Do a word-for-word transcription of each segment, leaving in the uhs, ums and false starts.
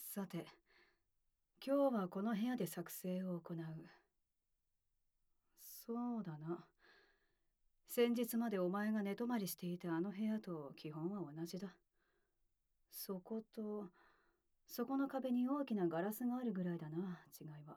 さて、今日はこの部屋で作成を行う。そうだな。先日までお前が寝泊まりしていたあの部屋と基本は同じだ。そこと、そこの壁に大きなガラスがあるぐらいだな、違いは。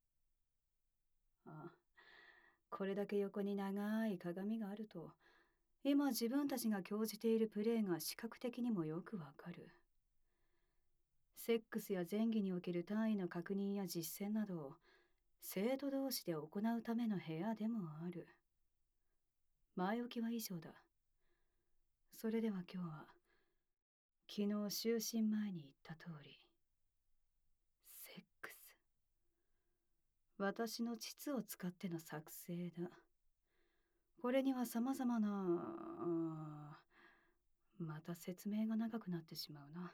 ああ、これだけ横に長い鏡があると、今自分たちが興じているプレイが視覚的にもよくわかる。セックスや前儀における単位の確認や実践などを生徒同士で行うための部屋でもある。前置きは以上だ。それでは今日は、昨日就寝前に言った通り、セックス。私の膣を使っての作成だ。これには様々な、あまた説明が長くなってしまうな。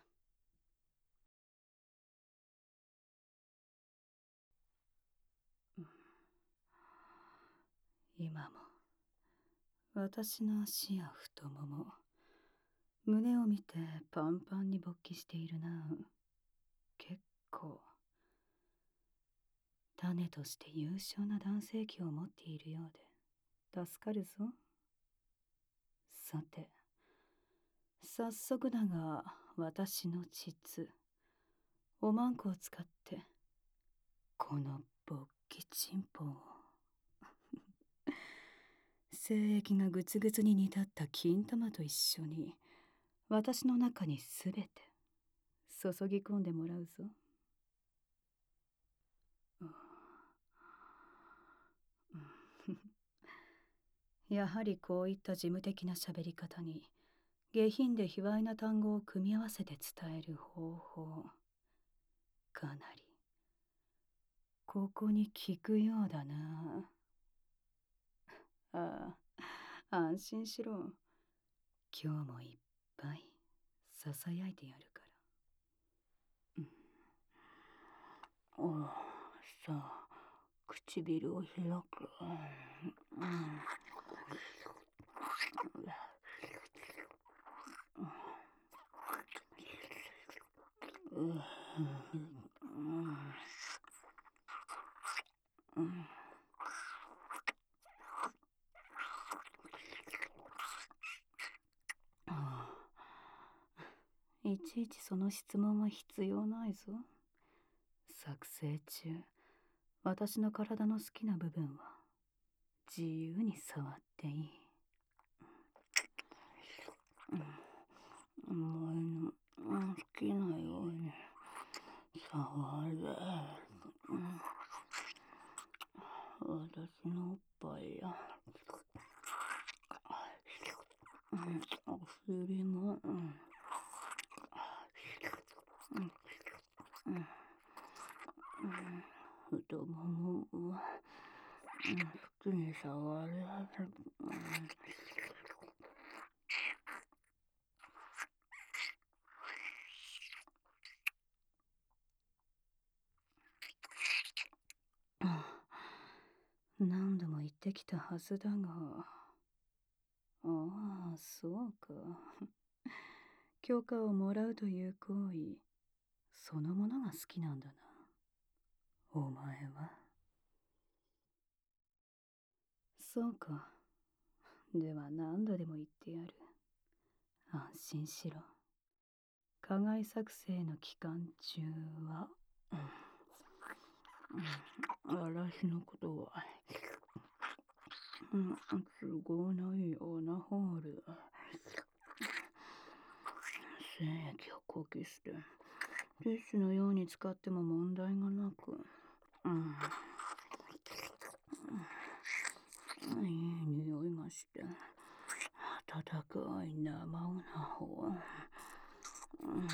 今も、私の足や太もも、胸を見てパンパンに勃起しているな。結構。種として優秀な男性器を持っているようで、助かるぞ。さて、早速だが、私の膣、おまんこを使って、この勃起チンポを、精液がグツグツに煮立った金玉と一緒に、私の中にすべて、注ぎ込んでもらうぞ。やはりこういった事務的な喋り方に、下品で卑猥な単語を組み合わせて伝える方法、かなり、ここに効くようだな。ああ、安心しろ。今日もいっぱい、ささやいてやるから。うん、おう、さあ、唇を開く。うん。うん。うん。いちいちその質問は必要ないぞ。作成中、私の体の好きな部分は自由に触っていい。お前の好きなように触れ。私のおっぱいやお尻も、うん太ももも好きに触れ。何度も言ってきたはずだが。ああ、そうか。許可をもらうという行為、そのものが好きなんだな。お前は。そうか。では何度でも言ってやる。安心しろ。課外作成の期間中は、うん、私のことは、うん、都合のいいオナホール。精液をこき捨て、ティッシュのように使っても問題がなく、うん、いい匂いがして、温かい生オナホ。うん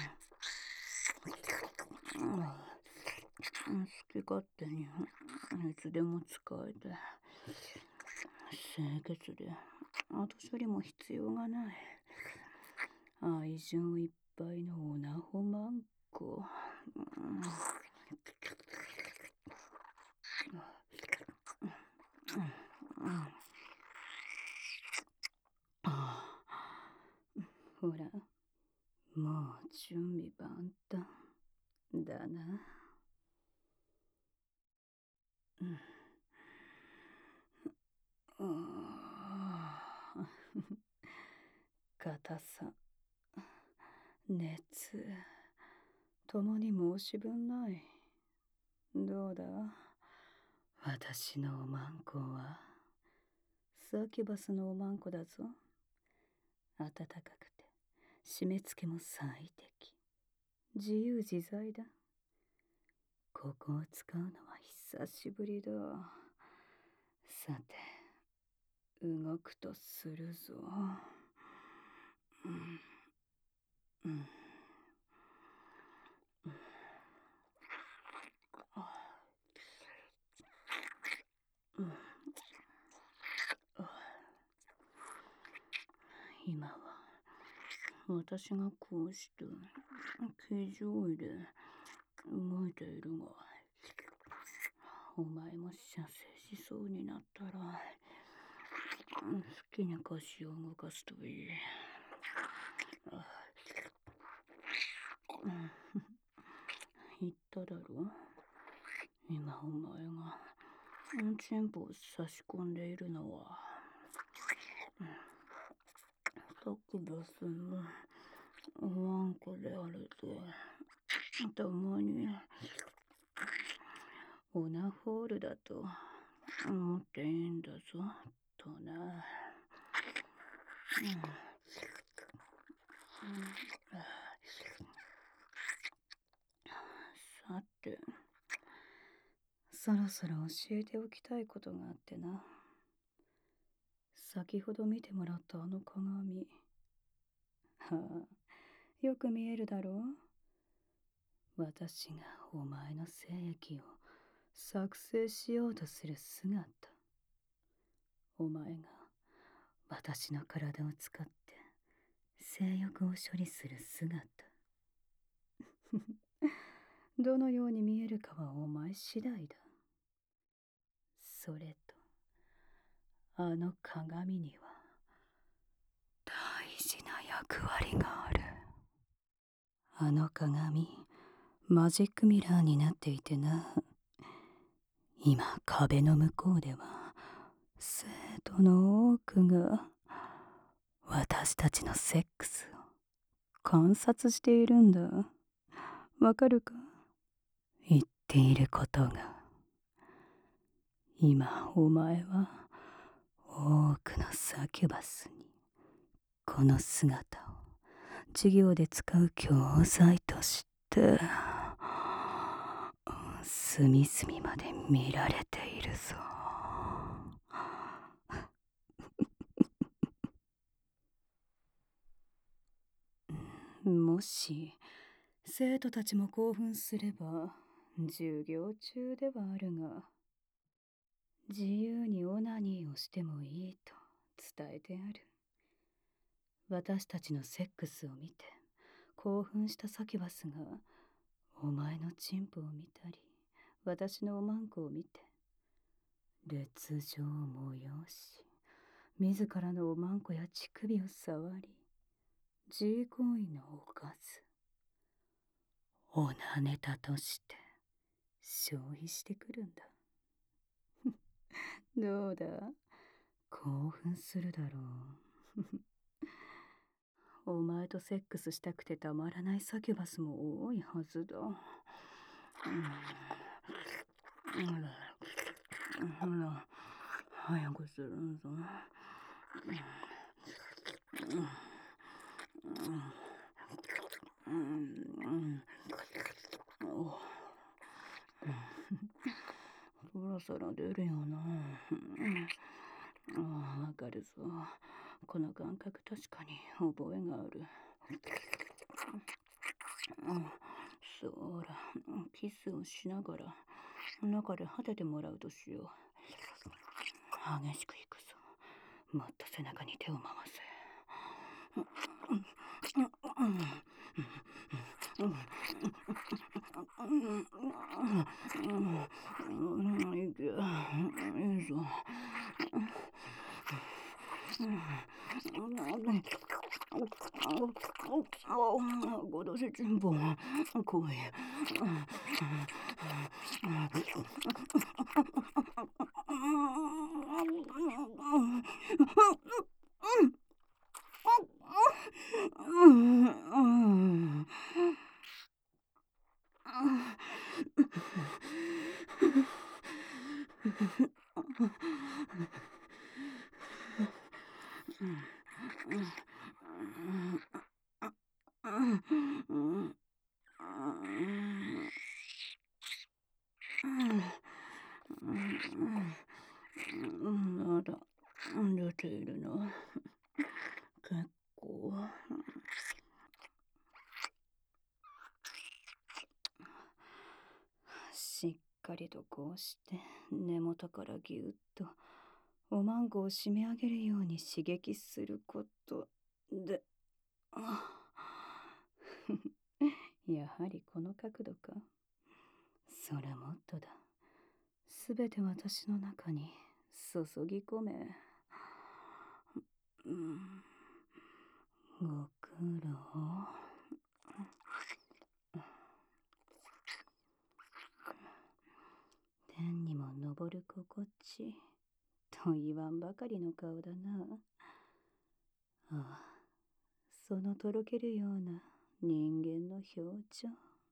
好き勝手にいつでも使えて、清潔で後処理も必要がない、愛情いっぱいのオナホマンコ。うんほら、もう準備万端。 だな。うん。うーん硬さ、熱、ともに申し分ない。どうだ、私のおまんこは。サキュバスのおまんこだぞ。暖かくて、締め付けも最適。自由自在だ。ここを使うのは久しぶりだ。さて、動くとするぞ。うん。うん。うん。うん。今は私がこうして形状で動いているが、お前も射精しそうになったら好きに腰を動かすといい。言っただろ、今お前がチンポを差し込んでいるのはサクバスのワンコであると共にオナホールだと思っていいんだぞとな。うん。さて、そろそろ教えておきたいことがあってな。先ほど見てもらったあの鏡。はあ、よく見えるだろう。私がお前の精液を作成しようとする姿。お前が私の体を使って性欲を処理する姿。どのように見えるかはお前次第だ。それと、あの鏡には大事な役割がある。あの鏡、マジックミラーになっていてな。今壁の向こうでは生徒の多くが私たちのセックスを観察しているんだ。わかるか？言っていることが。今お前は多くのサキュバスにこの姿を授業で使う教材として隅々まで見られているぞ。もし生徒たちも興奮すれば授業中ではあるが、自由にオナニーをしてもいいと伝えてある。私たちのセックスを見て興奮したサキュバスがお前のチンポを見たり私のおまんこを見て烈情を催し、自らのおまんこや乳首を触り、自行為のおかずオナネタとして消費してくるんだ。どうだ、興奮するだろう。お前とセックスしたくてたまらないサキュバスも多いはずだ。うん。ほら、早くするぞ。うん。そろそろ出るよな。ああ、わかるぞ。この感覚確かに覚えがある。そうら、キスをしながら中で果ててもらうとしよう。激しくいくぞ。もっと背中に手を回せ。いけ、いいぞ。 私ちんぽん、怖い。まだ出ているの。結構。しっかりとこうして根元からぎゅっとおまんこを締め上げるように刺激することで、あやはりこの角度か。それもっとだ。すべて私の中に注ぎ込め。うん、ご苦労。天にも昇る心地と言わんばかりの顔だな。ああ、そのとろけるような人間の表情、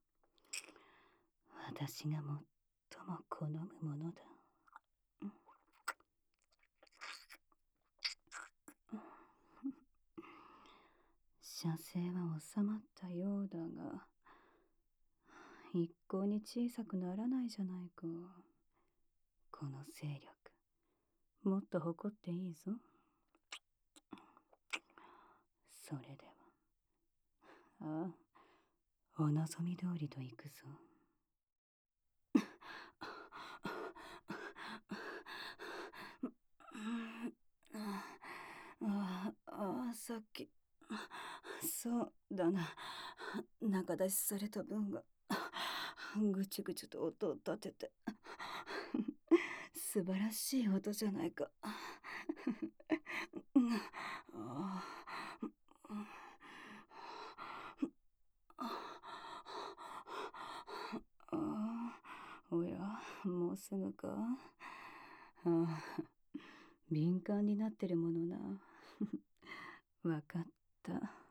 私が最も好むものだ。射精は収まったようだが、一向に小さくならないじゃないか。この勢力、もっと誇っていいぞ。それでは、ああ、お望み通りと行くぞ。ああ、さっき、そうだな、中出しされた分がぐちぐちと音を立てて素晴らしい音じゃないか。おや、もうすぐか。ああ、敏感になってるものな。わかった。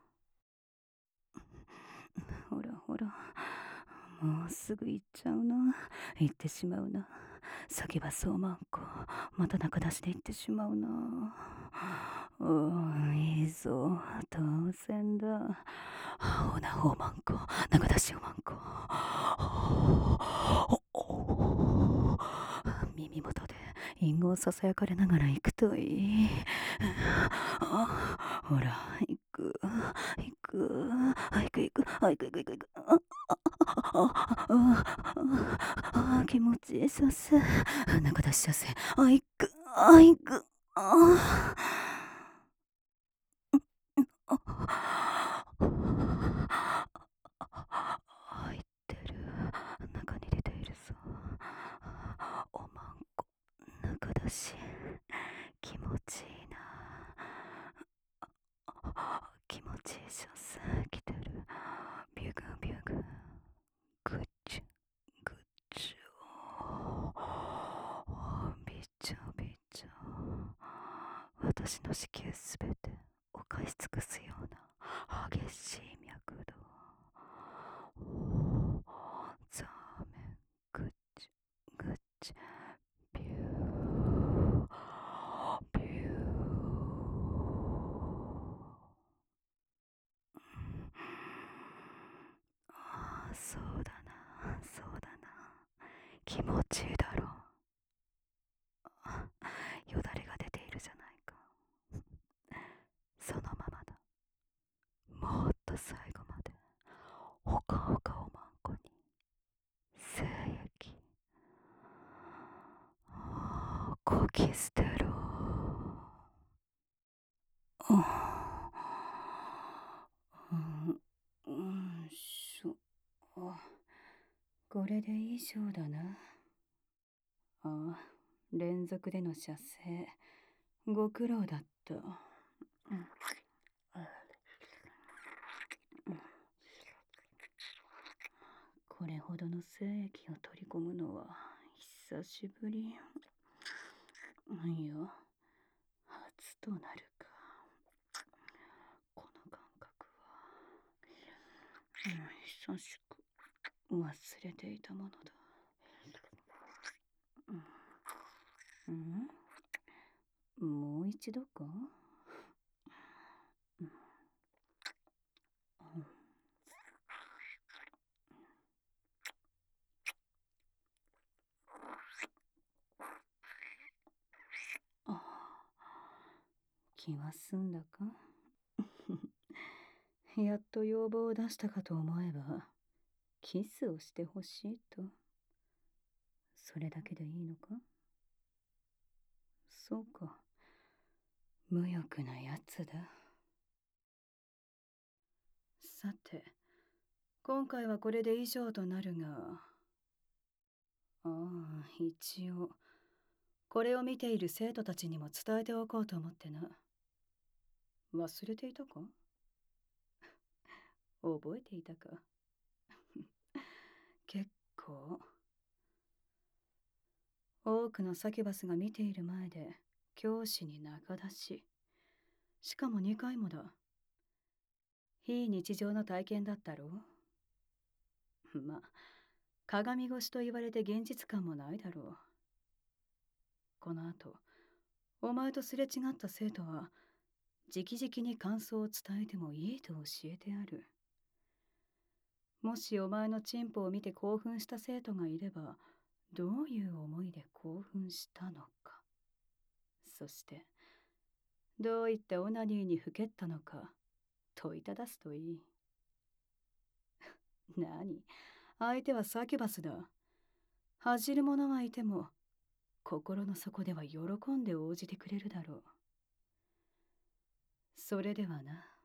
ほらほら、もうすぐ行っちゃうな。行ってしまうな。先はそうまんこ、また中出しで行ってしまうな。おお、いいぞ、当然だ。ほな、ほうまんこ、中出しおまんこ。耳元で隠語をささやかれながら行くといい。ほら、行く、行く、行く行く、行く行く行く行く。ああ、気持ちいいさせ。中出し射精。あ、行く、あ、行く。あ入ってる。中に出ているぞ。おまんこ、中出し。気持ちいいな。気持ちいい射精来てる。ビュグビュグ。グッチュグッチュ。びちょびちょ。私の子宮すべてをかし尽くすような激しい脈動。ザーメングッチグッチビュービュー。ああ、そうだな、そうだな。気持ちいいだろう。よだれが出ているじゃないか。そのままだ。もっと最後までほかほかおまんこに精液こき捨てろ。うん、しょ、これで以上だな。ああ、連続での射精、ご苦労だった。 これほどの精液を取り込むのは久しぶり。いや、初となるか。この感覚は、うん、久しく忘れていたものだ。うん、うん、もう一度か。うん、うん、ああ、気は済んだか。やっと要望を出したかと思えば、キスをしてほしいと。それだけでいいのか。そうか。無欲なやつだ。さて、今回はこれで以上となるが、ああ、一応、これを見ている生徒たちにも伝えておこうと思ってな。忘れていたか。覚えていたか。結構。多くのサキュバスが見ている前で教師に仲出し。しかもにかいもだ。非日常の体験だったろう。ま、鏡越しと言われて現実感もないだろう。この後、お前とすれ違った生徒は、直々に感想を伝えてもいいと教えてある。もしお前のチンポを見て興奮した生徒がいれば、どういう思いで興奮したのか。そして、どういったオナニーにふけったのか、問いただすといい。何、相手はサキュバスだ。恥じる者はいても、心の底では喜んで応じてくれるだろう。それではな。